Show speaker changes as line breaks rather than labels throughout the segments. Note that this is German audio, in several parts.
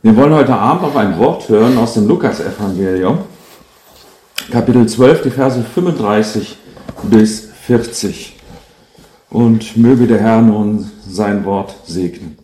Wir wollen heute Abend auf ein Wort hören aus dem Lukas-Evangelium, Kapitel 12, die Verse 35 bis 40. Und möge der Herr nun sein Wort segnen.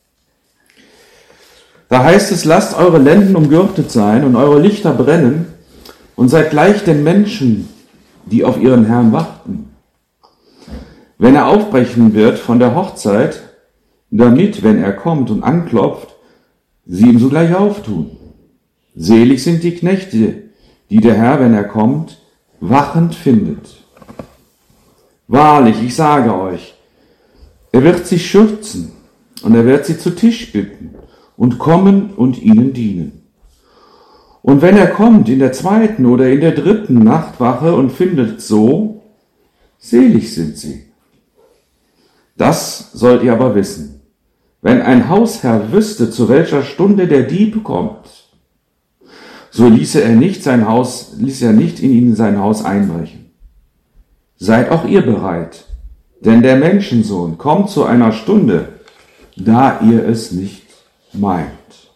Da heißt es, lasst eure Lenden umgürtet sein und eure Lichter brennen und seid gleich den Menschen, die auf ihren Herrn warten. Wenn er aufbrechen wird von der Hochzeit, damit, wenn er kommt und anklopft, sie ihm sogleich auftun. Selig sind die Knechte, die der Herr, wenn er kommt, wachend findet. Wahrlich, ich sage euch, er wird sie schützen und er wird sie zu Tisch bitten und kommen und ihnen dienen. Und wenn er kommt in der 2. oder in der 3. Nachtwache und findet so, selig sind sie. Das sollt ihr aber wissen. Wenn ein Hausherr wüsste, zu welcher Stunde der Dieb kommt, so ließ er nicht in ihn sein Haus einbrechen. Seid auch ihr bereit, denn der Menschensohn kommt zu einer Stunde, da ihr es nicht meint.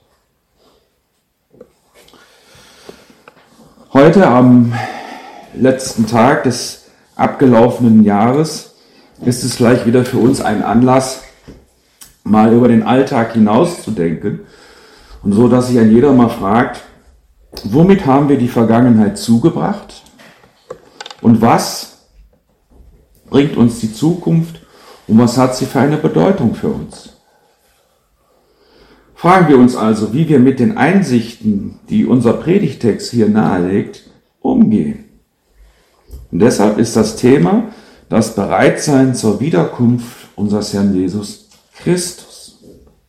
Heute am letzten Tag des abgelaufenen Jahres ist es gleich wieder für uns ein Anlass, mal über den Alltag hinauszudenken und so, dass sich ein jeder mal fragt, womit haben wir die Vergangenheit zugebracht und was bringt uns die Zukunft und was hat sie für eine Bedeutung für uns? Fragen wir uns also, wie wir mit den Einsichten, die unser Predigtext hier nahelegt, umgehen. Und deshalb ist das Thema das Bereitsein zur Wiederkunft unseres Herrn Jesus Christus.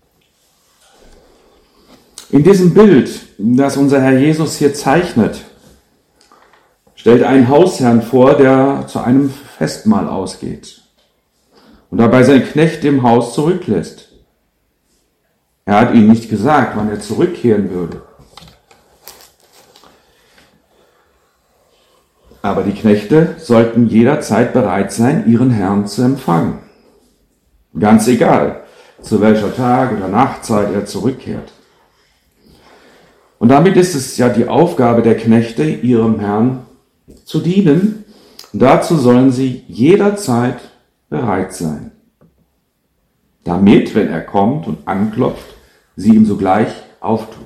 In diesem Bild, das unser Herr Jesus hier zeichnet, stellt ein Hausherrn vor, der zu einem Festmahl ausgeht und dabei seinen Knecht im Haus zurücklässt. Er hat ihm nicht gesagt, wann er zurückkehren würde. Aber die Knechte sollten jederzeit bereit sein, ihren Herrn zu empfangen. Ganz egal, zu welcher Tag- oder Nachtzeit er zurückkehrt. Und damit ist es ja die Aufgabe der Knechte, ihrem Herrn zu dienen. Und dazu sollen sie jederzeit bereit sein. Damit, wenn er kommt und anklopft, sie ihm sogleich auftun.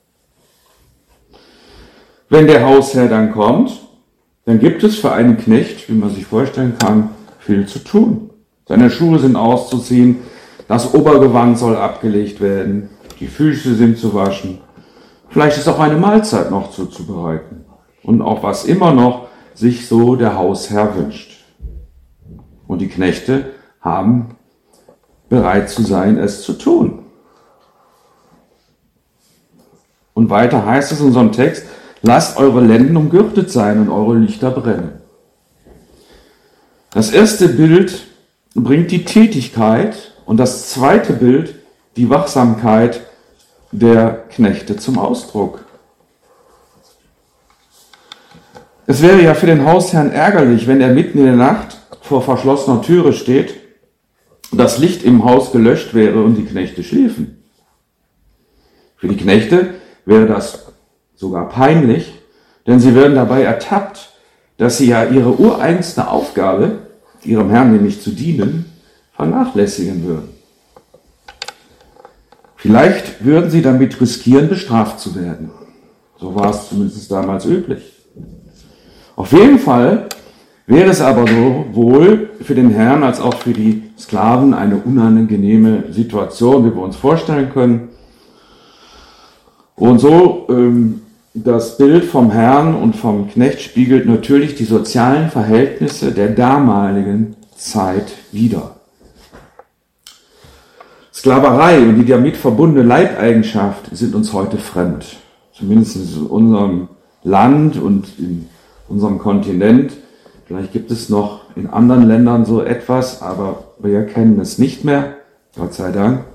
Wenn der Hausherr dann kommt, dann gibt es für einen Knecht, wie man sich vorstellen kann, viel zu tun. Seine Schuhe sind auszuziehen, das Obergewand soll abgelegt werden, die Füße sind zu waschen. Vielleicht ist auch eine Mahlzeit noch zuzubereiten und auch was immer noch sich so der Hausherr wünscht. Und die Knechte haben bereit zu sein, es zu tun. Und weiter heißt es in unserem Text, lasst eure Lenden umgürtet sein und eure Lichter brennen. Das erste Bild bringt die Tätigkeit und das zweite Bild die Wachsamkeit der Knechte zum Ausdruck. Es wäre ja für den Hausherrn ärgerlich, wenn er mitten in der Nacht vor verschlossener Türe steht, das Licht im Haus gelöscht wäre und die Knechte schliefen. Für die Knechte wäre das sogar peinlich, denn sie würden dabei ertappt, dass sie ja ihre ureigenste Aufgabe, ihrem Herrn nämlich zu dienen, vernachlässigen würden. Vielleicht würden sie damit riskieren, bestraft zu werden. So war es zumindest damals üblich. Auf jeden Fall wäre es aber sowohl für den Herrn als auch für die Sklaven eine unangenehme Situation, wie wir uns vorstellen können. Und so das Bild vom Herrn und vom Knecht spiegelt natürlich die sozialen Verhältnisse der damaligen Zeit wider. Sklaverei und die damit verbundene Leibeigenschaft sind uns heute fremd. Zumindest in unserem Land und in unserem Kontinent. Vielleicht gibt es noch in anderen Ländern so etwas, aber wir kennen es nicht mehr, Gott sei Dank.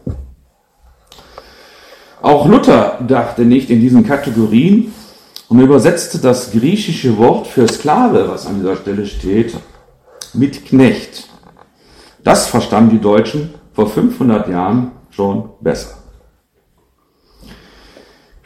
Auch Luther dachte nicht in diesen Kategorien und übersetzte das griechische Wort für Sklave, was an dieser Stelle steht, mit Knecht. Das verstanden die Deutschen vor 500 Jahren schon besser.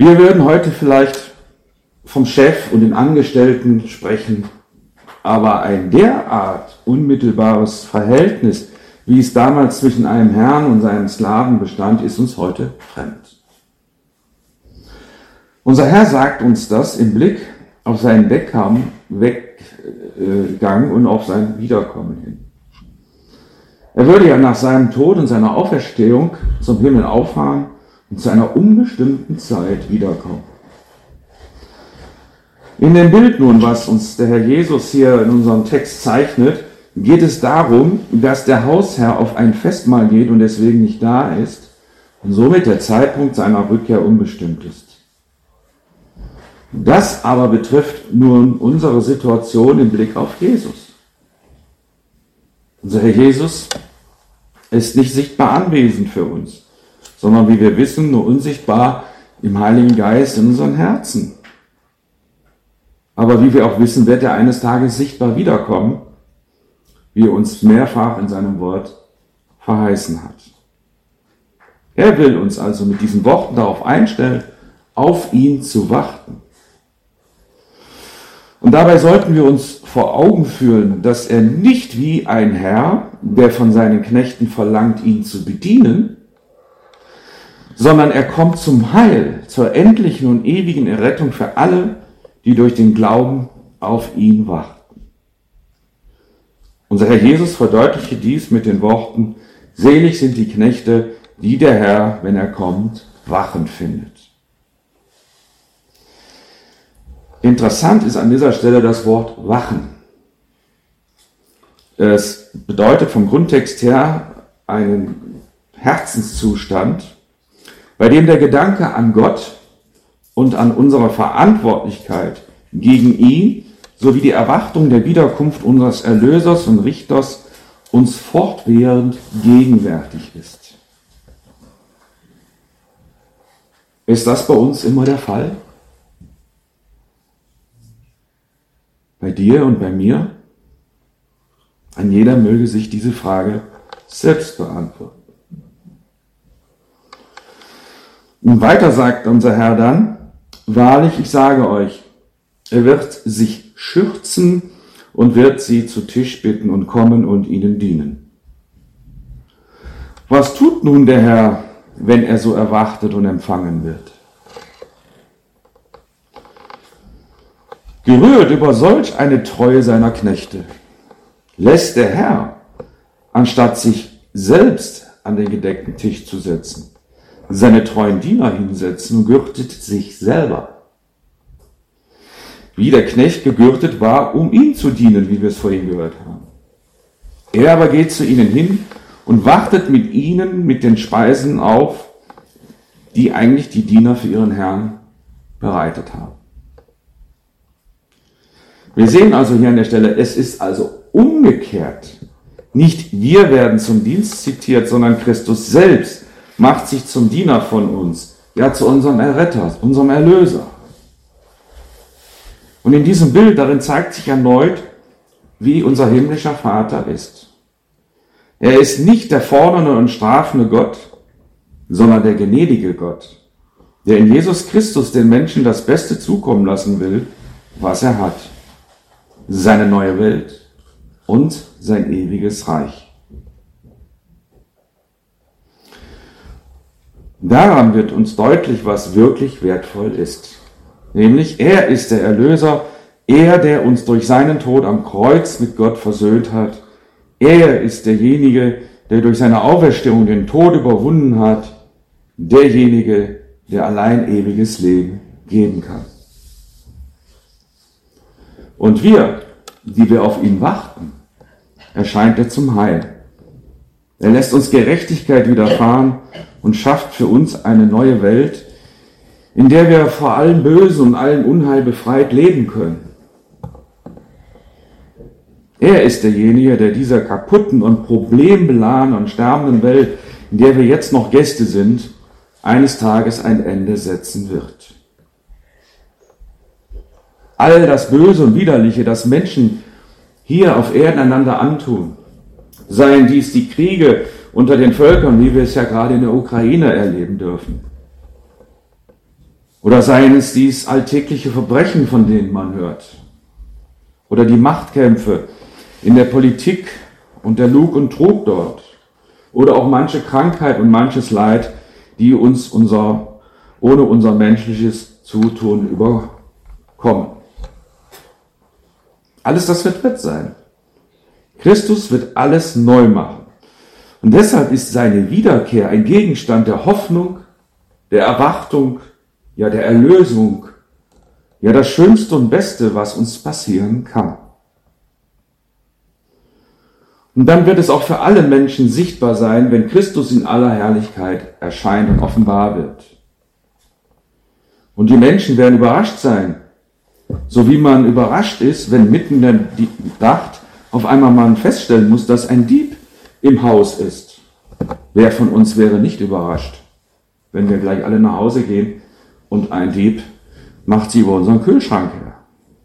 Wir würden heute vielleicht vom Chef und den Angestellten sprechen, aber ein derart unmittelbares Verhältnis, wie es damals zwischen einem Herrn und seinem Sklaven bestand, ist uns heute fremd. Unser Herr sagt uns das im Blick auf seinen Weggang und auf sein Wiederkommen hin. Er würde ja nach seinem Tod und seiner Auferstehung zum Himmel auffahren und zu einer unbestimmten Zeit wiederkommen. In dem Bild nun, was uns der Herr Jesus hier in unserem Text zeichnet, geht es darum, dass der Hausherr auf ein Festmahl geht und deswegen nicht da ist und somit der Zeitpunkt seiner Rückkehr unbestimmt ist. Das aber betrifft nun unsere Situation im Blick auf Jesus. Unser Herr Jesus ist nicht sichtbar anwesend für uns, sondern wie wir wissen, nur unsichtbar im Heiligen Geist in unseren Herzen. Aber wie wir auch wissen, wird er eines Tages sichtbar wiederkommen, wie er uns mehrfach in seinem Wort verheißen hat. Er will uns also mit diesen Worten darauf einstellen, auf ihn zu warten. Und dabei sollten wir uns vor Augen führen, dass er nicht wie ein Herr, der von seinen Knechten verlangt, ihn zu bedienen, sondern er kommt zum Heil, zur endlichen und ewigen Errettung für alle, die durch den Glauben auf ihn warten. Unser Herr Jesus verdeutlichte dies mit den Worten: Selig sind die Knechte, die der Herr, wenn er kommt, wachen findet. Interessant ist an dieser Stelle das Wort wachen. Es bedeutet vom Grundtext her einen Herzenszustand, bei dem der Gedanke an Gott und an unsere Verantwortlichkeit gegen ihn sowie die Erwartung der Wiederkunft unseres Erlösers und Richters uns fortwährend gegenwärtig ist. Ist das bei uns immer der Fall? Bei dir und bei mir? Ein jeder möge sich diese Frage selbst beantworten. Und weiter sagt unser Herr dann: Wahrlich, ich sage euch, er wird sich schürzen und wird sie zu Tisch bitten und kommen und ihnen dienen. Was tut nun der Herr, wenn er so erwartet und empfangen wird? Gerührt über solch eine Treue seiner Knechte, lässt der Herr, anstatt sich selbst an den gedeckten Tisch zu setzen, seine treuen Diener hinsetzen und gürtet sich selber. Wie der Knecht gegürtet war, um ihm zu dienen, wie wir es vorhin gehört haben. Er aber geht zu ihnen hin und wartet mit ihnen mit den Speisen auf, die eigentlich die Diener für ihren Herrn bereitet haben. Wir sehen also hier an der Stelle, es ist also umgekehrt. Nicht wir werden zum Dienst zitiert, sondern Christus selbst macht sich zum Diener von uns, ja zu unserem Erretter, unserem Erlöser. Und in diesem Bild, darin zeigt sich erneut, wie unser himmlischer Vater ist. Er ist nicht der fordernde und strafende Gott, sondern der gnädige Gott, der in Jesus Christus den Menschen das Beste zukommen lassen will, was er hat. Seine neue Welt und sein ewiges Reich. Daran wird uns deutlich, was wirklich wertvoll ist. Nämlich, er ist der Erlöser, er, der uns durch seinen Tod am Kreuz mit Gott versöhnt hat. Er ist derjenige, der durch seine Auferstehung den Tod überwunden hat. Derjenige, der allein ewiges Leben geben kann. Und wir, die wir auf ihn warten, erscheint er zum Heil. Er lässt uns Gerechtigkeit widerfahren und schafft für uns eine neue Welt, in der wir vor allem Bösen und allem Unheil befreit leben können. Er ist derjenige, der dieser kaputten und problembeladenen und sterbenden Welt, in der wir jetzt noch Gäste sind, eines Tages ein Ende setzen wird. All das Böse und Widerliche, das Menschen hier auf Erden einander antun, seien dies die Kriege unter den Völkern, wie wir es ja gerade in der Ukraine erleben dürfen, Oder seien es dies alltägliche Verbrechen, von denen man hört. Oder die Machtkämpfe in der Politik und der Lug und Trug dort. Oder auch manche Krankheit und manches Leid, die uns ohne unser menschliches Zutun überkommen. Alles das wird sein. Christus wird alles neu machen. Und deshalb ist seine Wiederkehr ein Gegenstand der Hoffnung, der Erwartung, ja der Erlösung, ja das Schönste und Beste, was uns passieren kann. Und dann wird es auch für alle Menschen sichtbar sein, wenn Christus in aller Herrlichkeit erscheint und offenbar wird. Und die Menschen werden überrascht sein, so wie man überrascht ist, wenn mitten in der Nacht auf einmal man feststellen muss, dass ein Dieb im Haus ist. Wer von uns wäre nicht überrascht, wenn wir gleich alle nach Hause gehen und ein Dieb macht sie über unseren Kühlschrank her?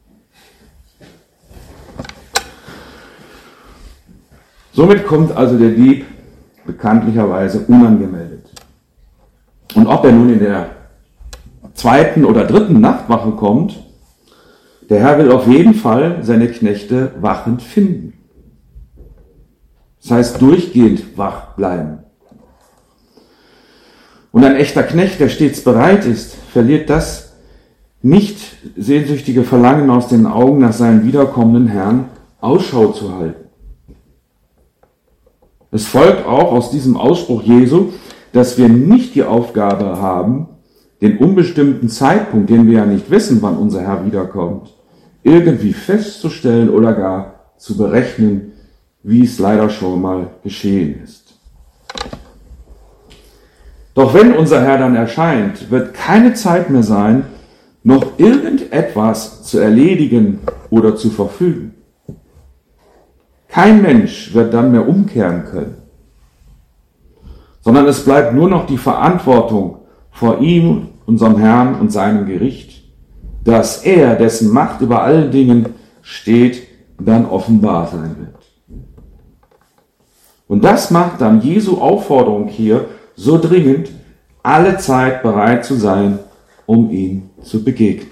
Somit kommt also der Dieb bekanntlicherweise unangemeldet. Und ob er nun in der 2. oder 3. Nachtwache kommt, der Herr will auf jeden Fall seine Knechte wachend finden. Das heißt, durchgehend wach bleiben. Und ein echter Knecht, der stets bereit ist, verliert das nicht sehnsüchtige Verlangen aus den Augen, nach seinem wiederkommenden Herrn Ausschau zu halten. Es folgt auch aus diesem Ausspruch Jesu, dass wir nicht die Aufgabe haben, den unbestimmten Zeitpunkt, den wir ja nicht wissen, wann unser Herr wiederkommt, irgendwie festzustellen oder gar zu berechnen, wie es leider schon mal geschehen ist. Doch wenn unser Herr dann erscheint, wird keine Zeit mehr sein, noch irgendetwas zu erledigen oder zu verfügen. Kein Mensch wird dann mehr umkehren können, sondern es bleibt nur noch die Verantwortung vor ihm, unserem Herrn und seinem Gericht, dass er, dessen Macht über allen Dingen steht, dann offenbar sein wird. Und das macht dann Jesu Aufforderung hier so dringend, alle Zeit bereit zu sein, um ihm zu begegnen.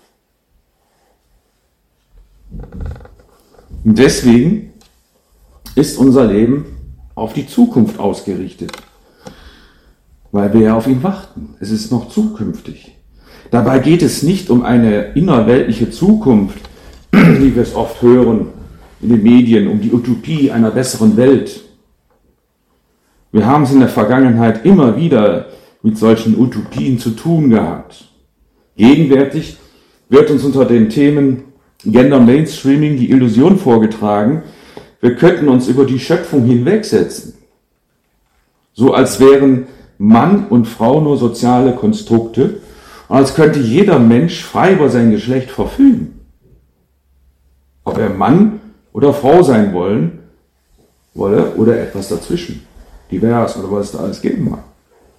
Und deswegen ist unser Leben auf die Zukunft ausgerichtet, weil wir ja auf ihn warten. Es ist noch zukünftig. Dabei geht es nicht um eine innerweltliche Zukunft, wie wir es oft hören in den Medien, um die Utopie einer besseren Welt. Wir haben es in der Vergangenheit immer wieder mit solchen Utopien zu tun gehabt. Gegenwärtig wird uns unter den Themen Gender Mainstreaming die Illusion vorgetragen, wir könnten uns über die Schöpfung hinwegsetzen. So als wären Mann und Frau nur soziale Konstrukte, als könnte jeder Mensch frei über sein Geschlecht verfügen. Ob er Mann oder Frau sein wolle oder etwas dazwischen. Divers oder was es da alles geben mag.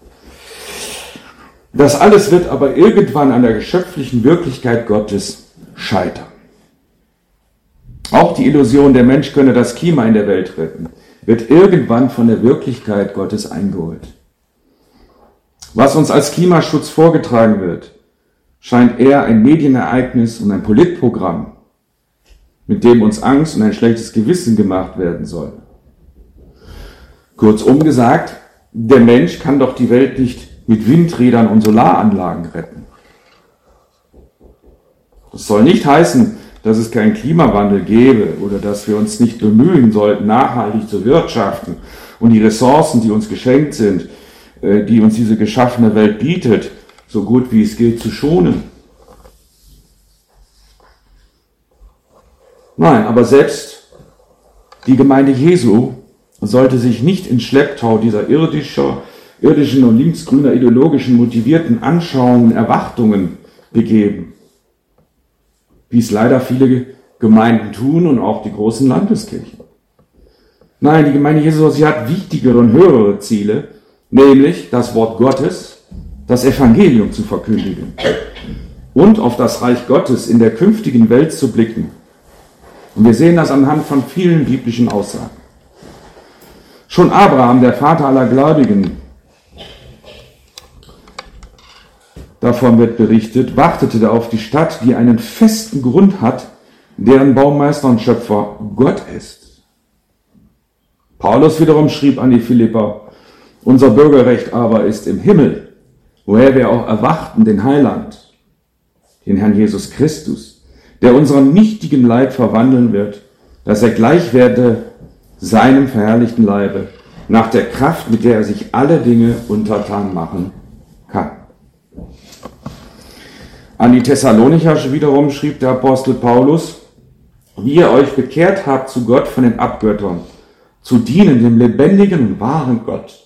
Das alles wird aber irgendwann an der geschöpflichen Wirklichkeit Gottes scheitern. Auch die Illusion, der Mensch könne das Klima in der Welt retten, wird irgendwann von der Wirklichkeit Gottes eingeholt. Was uns als Klimaschutz vorgetragen wird, scheint eher ein Medienereignis und ein Politprogramm, mit dem uns Angst und ein schlechtes Gewissen gemacht werden soll. Kurzum gesagt, der Mensch kann doch die Welt nicht mit Windrädern und Solaranlagen retten. Das soll nicht heißen, dass es keinen Klimawandel gäbe oder dass wir uns nicht bemühen sollten, nachhaltig zu wirtschaften und die Ressourcen, die uns geschenkt sind, die uns diese geschaffene Welt bietet, so gut wie es geht, zu schonen. Nein, aber selbst die Gemeinde Jesu sollte sich nicht in Schlepptau dieser irdischen und linksgrüner ideologischen motivierten Anschauungen, Erwartungen begeben, wie es leider viele Gemeinden tun und auch die großen Landeskirchen. Nein, die Gemeinde Jesu, sie hat wichtigere und höhere Ziele, nämlich das Wort Gottes, das Evangelium zu verkündigen und auf das Reich Gottes in der künftigen Welt zu blicken. Und wir sehen das anhand von vielen biblischen Aussagen. Schon Abraham, der Vater aller Gläubigen, davon wird berichtet, wartete auf die Stadt, die einen festen Grund hat, deren Baumeister und Schöpfer Gott ist. Paulus wiederum schrieb an die Philipper, unser Bürgerrecht aber ist im Himmel, woher wir auch erwarten den Heiland, den Herrn Jesus Christus, der unseren nichtigen Leib verwandeln wird, dass er gleich werde seinem verherrlichten Leibe, nach der Kraft, mit der er sich alle Dinge untertan machen kann. An die Thessalonicher wiederum schrieb der Apostel Paulus, wie ihr euch bekehrt habt zu Gott von den Abgöttern, zu dienen dem lebendigen und wahren Gott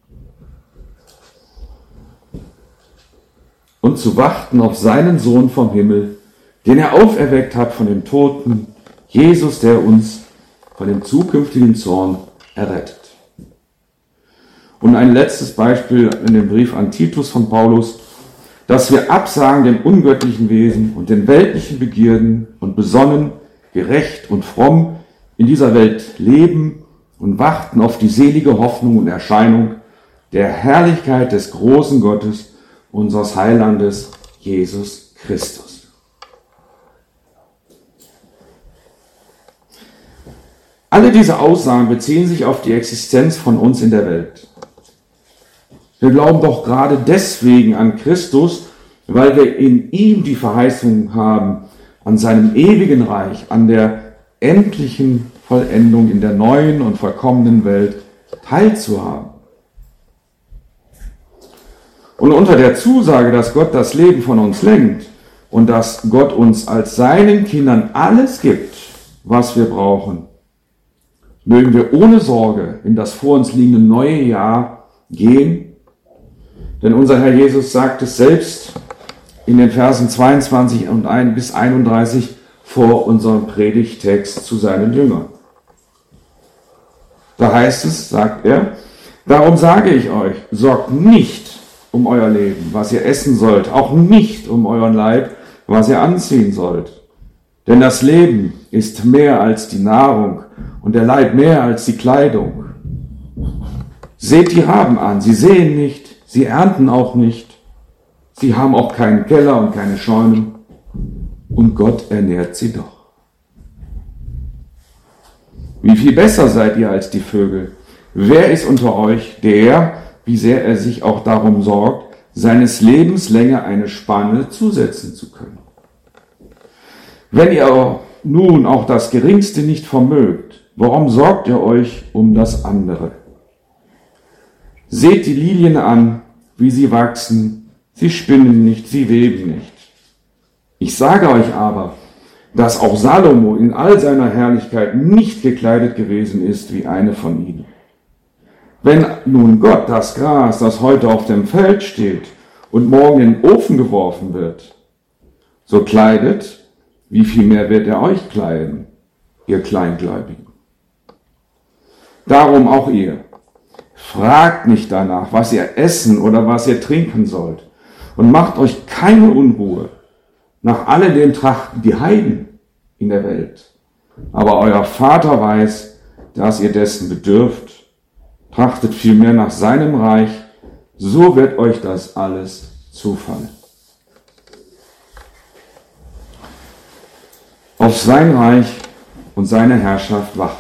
und zu warten auf seinen Sohn vom Himmel, den er auferweckt hat von den Toten, Jesus, der uns von dem zukünftigen Zorn errettet. Und ein letztes Beispiel in dem Brief an Titus von Paulus, dass wir absagen dem ungöttlichen Wesen und den weltlichen Begierden und besonnen, gerecht und fromm in dieser Welt leben und warten auf die selige Hoffnung und Erscheinung der Herrlichkeit des großen Gottes, unseres Heilandes, Jesus Christus. Alle diese Aussagen beziehen sich auf die Existenz von uns in der Welt. Wir glauben doch gerade deswegen an Christus, weil wir in ihm die Verheißung haben, an seinem ewigen Reich, an der endlichen Vollendung in der neuen und vollkommenen Welt teilzuhaben. Und unter der Zusage, dass Gott das Leben von uns lenkt und dass Gott uns als seinen Kindern alles gibt, was wir brauchen, mögen wir ohne Sorge in das vor uns liegende neue Jahr gehen. Denn unser Herr Jesus sagt es selbst in den Versen 22 und 1 bis 31 vor unserem Predigtext zu seinen Jüngern. Da heißt es, sagt er, darum sage ich euch, sorgt nicht um euer Leben, was ihr essen sollt, auch nicht um euren Leib, was ihr anziehen sollt. Denn das Leben ist mehr als die Nahrung und der Leib mehr als die Kleidung. Seht die Raben an, sie säen nicht, sie ernten auch nicht, sie haben auch keinen Keller und keine Scheunen, und Gott ernährt sie doch. Wie viel besser seid ihr als die Vögel? Wer ist unter euch, der, wie sehr er sich auch darum sorgt, seines Lebens Länge eine Spanne zusetzen zu können? Wenn ihr nun auch das Geringste nicht vermögt, warum sorgt ihr euch um das andere? Seht die Lilien an, wie sie wachsen, sie spinnen nicht, sie weben nicht. Ich sage euch aber, dass auch Salomo in all seiner Herrlichkeit nicht gekleidet gewesen ist wie eine von ihnen. Wenn nun Gott das Gras, das heute auf dem Feld steht und morgen in den Ofen geworfen wird, so kleidet, wie viel mehr wird er euch kleiden, ihr Kleingläubigen? Darum auch ihr. Fragt nicht danach, was ihr essen oder was ihr trinken sollt, und macht euch keine Unruhe. Nach alledem trachten die Heiden in der Welt. Aber euer Vater weiß, dass ihr dessen bedürft. Trachtet vielmehr nach seinem Reich, so wird euch das alles zufallen. Auf sein Reich und seine Herrschaft warten.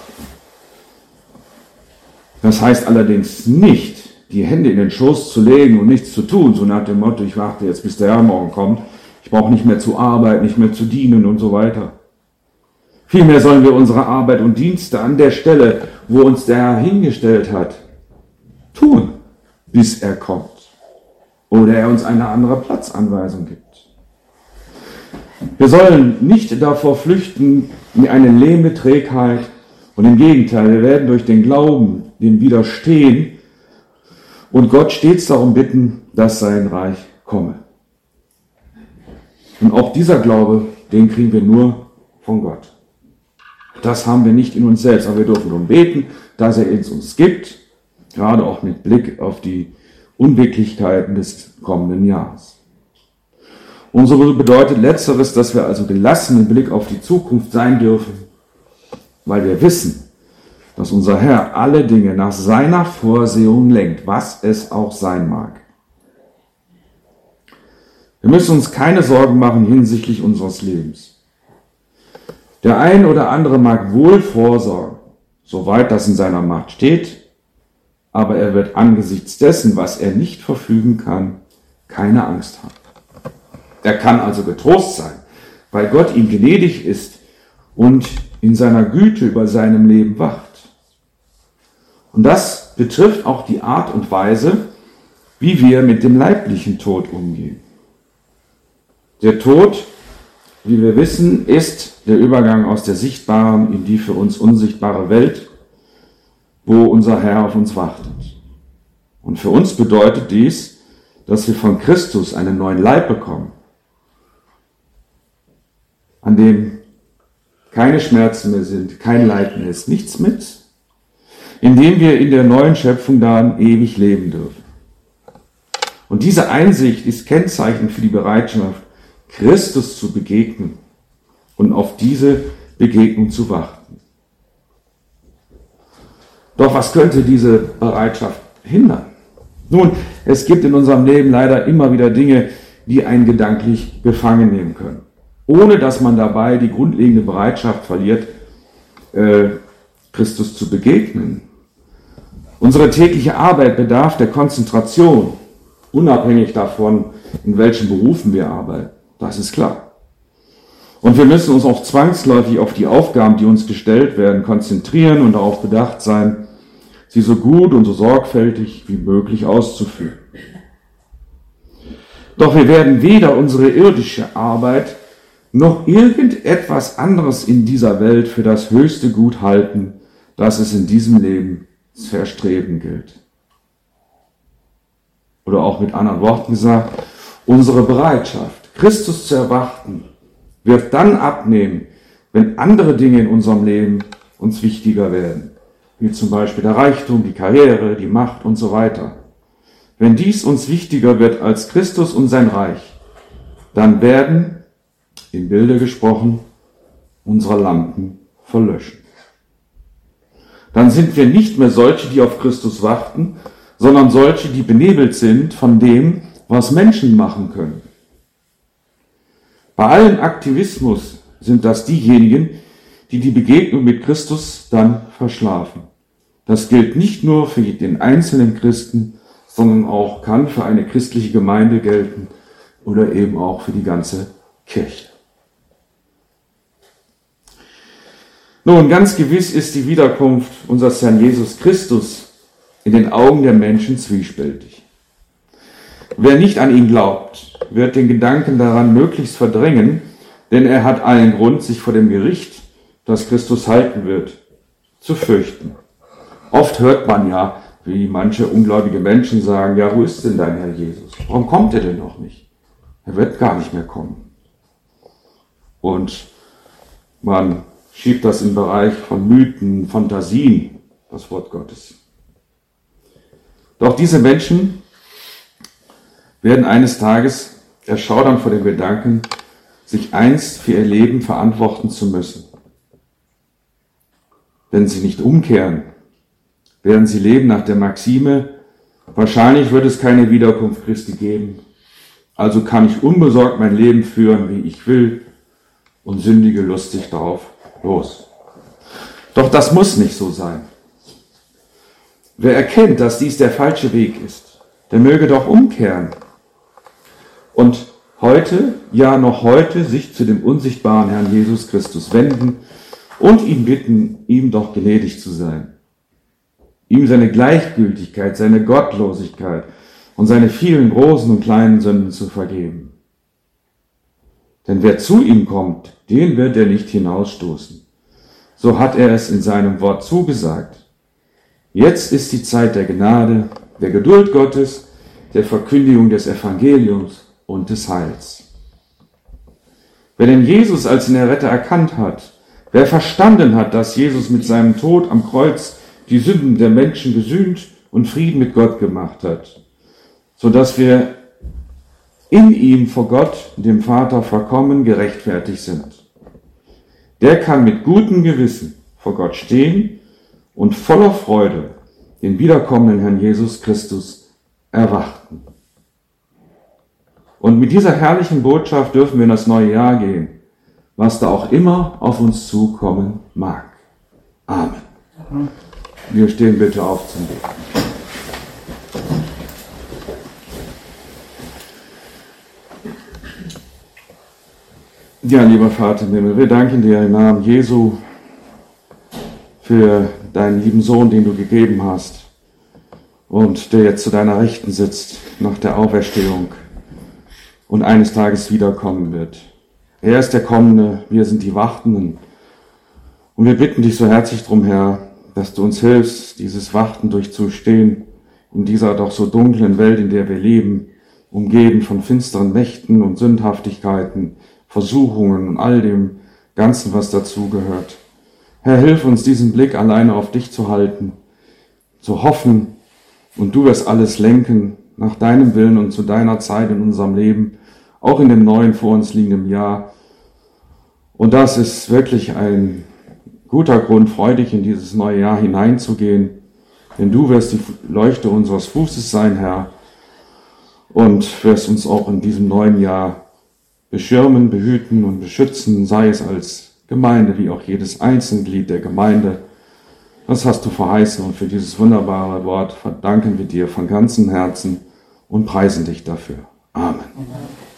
Das heißt allerdings nicht, die Hände in den Schoß zu legen und nichts zu tun, so nach dem Motto, ich warte jetzt, bis der Herr morgen kommt, ich brauche nicht mehr zu arbeiten, nicht mehr zu dienen und so weiter. Vielmehr sollen wir unsere Arbeit und Dienste an der Stelle, wo uns der Herr hingestellt hat, tun, bis er kommt oder er uns eine andere Platzanweisung gibt. Wir sollen nicht davor flüchten in eine lähme Trägheit, und im Gegenteil, wir werden durch den Glauben dem widerstehen und Gott stets darum bitten, dass sein Reich komme. Und auch dieser Glaube, den kriegen wir nur von Gott. Das haben wir nicht in uns selbst, aber wir dürfen darum beten, dass er es uns gibt, gerade auch mit Blick auf die Unwirklichkeiten des kommenden Jahres. Und so bedeutet Letzteres, dass wir also gelassen im Blick auf die Zukunft sein dürfen, weil wir wissen, dass unser Herr alle Dinge nach seiner Vorsehung lenkt, was es auch sein mag. Wir müssen uns keine Sorgen machen hinsichtlich unseres Lebens. Der ein oder andere mag wohl vorsorgen, soweit das in seiner Macht steht, aber er wird angesichts dessen, was er nicht verfügen kann, keine Angst haben. Er kann also getrost sein, weil Gott ihm gnädig ist und in seiner Güte über seinem Leben wacht. Und das betrifft auch die Art und Weise, wie wir mit dem leiblichen Tod umgehen. Der Tod, wie wir wissen, ist der Übergang aus der sichtbaren in die für uns unsichtbare Welt, wo unser Herr auf uns wartet. Und für uns bedeutet dies, dass wir von Christus einen neuen Leib bekommen, an dem keine Schmerzen mehr sind, kein Leid mehr ist, nichts mit, in dem wir in der neuen Schöpfung dann ewig leben dürfen. Und diese Einsicht ist kennzeichnend für die Bereitschaft, Christus zu begegnen und auf diese Begegnung zu warten. Doch was könnte diese Bereitschaft hindern? Nun, es gibt in unserem Leben leider immer wieder Dinge, die einen gedanklich gefangen nehmen können, ohne dass man dabei die grundlegende Bereitschaft verliert, Christus zu begegnen. Unsere tägliche Arbeit bedarf der Konzentration, unabhängig davon, in welchen Berufen wir arbeiten. Das ist klar. Und wir müssen uns auch zwangsläufig auf die Aufgaben, die uns gestellt werden, konzentrieren und darauf bedacht sein, sie so gut und so sorgfältig wie möglich auszuführen. Doch wir werden weder unsere irdische Arbeit noch irgendetwas anderes in dieser Welt für das höchste Gut halten, das es in diesem Leben zu erstreben gilt. Oder auch mit anderen Worten gesagt, unsere Bereitschaft, Christus zu erwarten, wird dann abnehmen, wenn andere Dinge in unserem Leben uns wichtiger werden, wie zum Beispiel der Reichtum, die Karriere, die Macht und so weiter. Wenn dies uns wichtiger wird als Christus und sein Reich, dann werden, im Bilde gesprochen, unsere Lampen verlöschen. Dann sind wir nicht mehr solche, die auf Christus warten, sondern solche, die benebelt sind von dem, was Menschen machen können. Bei allem Aktivismus sind das diejenigen, die die Begegnung mit Christus dann verschlafen. Das gilt nicht nur für den einzelnen Christen, sondern auch kann für eine christliche Gemeinde gelten oder eben auch für die ganze Kirche. Nun, ganz gewiss ist die Wiederkunft unseres Herrn Jesus Christus in den Augen der Menschen zwiespältig. Wer nicht an ihn glaubt, wird den Gedanken daran möglichst verdrängen, denn er hat allen Grund, sich vor dem Gericht, das Christus halten wird, zu fürchten. Oft hört man ja, wie manche ungläubige Menschen sagen, ja, wo ist denn dein Herr Jesus? Warum kommt er denn noch nicht? Er wird gar nicht mehr kommen. Und man schiebt das im Bereich von Mythen, Fantasien, das Wort Gottes. Doch diese Menschen werden eines Tages erschaudern vor dem Gedanken, sich einst für ihr Leben verantworten zu müssen. Wenn sie nicht umkehren, werden sie leben nach der Maxime, wahrscheinlich wird es keine Wiederkunft Christi geben, also kann ich unbesorgt mein Leben führen, wie ich will, und sündige lustig darauf los. Doch das muss nicht so sein. Wer erkennt, dass dies der falsche Weg ist, der möge doch umkehren und heute, ja noch heute, sich zu dem unsichtbaren Herrn Jesus Christus wenden und ihn bitten, ihm doch gnädig zu sein. Ihm seine Gleichgültigkeit, seine Gottlosigkeit und seine vielen großen und kleinen Sünden zu vergeben. Denn wer zu ihm kommt, den wird er nicht hinausstoßen. So hat er es in seinem Wort zugesagt. Jetzt ist die Zeit der Gnade, der Geduld Gottes, der Verkündigung des Evangeliums und des Heils. Wer denn Jesus als den Erretter erkannt hat, wer verstanden hat, dass Jesus mit seinem Tod am Kreuz die Sünden der Menschen gesühnt und Frieden mit Gott gemacht hat, sodass wir in ihm vor Gott, dem Vater, vollkommen gerechtfertigt sind. Der kann mit gutem Gewissen vor Gott stehen und voller Freude den wiederkommenden Herrn Jesus Christus erwarten. Und mit dieser herrlichen Botschaft dürfen wir in das neue Jahr gehen, was da auch immer auf uns zukommen mag. Amen. Wir stehen bitte auf zum Beten. Ja, lieber Vater im Himmel, wir danken dir im Namen Jesu für deinen lieben Sohn, den du gegeben hast und der jetzt zu deiner Rechten sitzt nach der Auferstehung und eines Tages wiederkommen wird. Er ist der Kommende, wir sind die Wartenden. Und wir bitten dich so herzlich drum, Herr, dass du uns hilfst, dieses Warten durchzustehen in dieser doch so dunklen Welt, in der wir leben, umgeben von finsteren Mächten und Sündhaftigkeiten, Versuchungen und all dem Ganzen, was dazugehört. Herr, hilf uns, diesen Blick alleine auf dich zu halten, zu hoffen, und du wirst alles lenken nach deinem Willen und zu deiner Zeit in unserem Leben, auch in dem neuen vor uns liegenden Jahr. Und das ist wirklich ein guter Grund, freudig in dieses neue Jahr hineinzugehen, denn du wirst die Leuchte unseres Fußes sein, Herr, und wirst uns auch in diesem neuen Jahr beschirmen, behüten und beschützen, sei es als Gemeinde, wie auch jedes Einzelglied der Gemeinde. Das hast du verheißen, und für dieses wunderbare Wort danken wir dir von ganzem Herzen und preisen dich dafür. Amen.